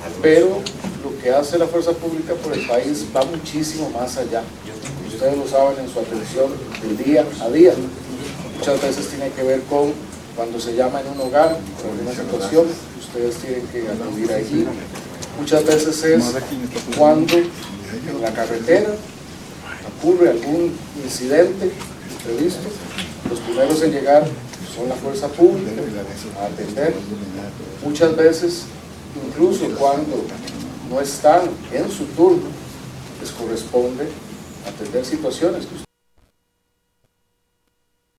pero lo que hace la fuerza pública por el país va muchísimo más allá. Ustedes lo saben en su atención del día a día. Muchas veces tiene que ver con cuando se llama en un hogar por alguna situación, ustedes tienen que acudir allí. Muchas veces es cuando en la carretera ocurre algún incidente previsto, los primeros en llegar son la fuerza pública a atender. Muchas veces, incluso cuando no están en su turno, les corresponde atender situaciones que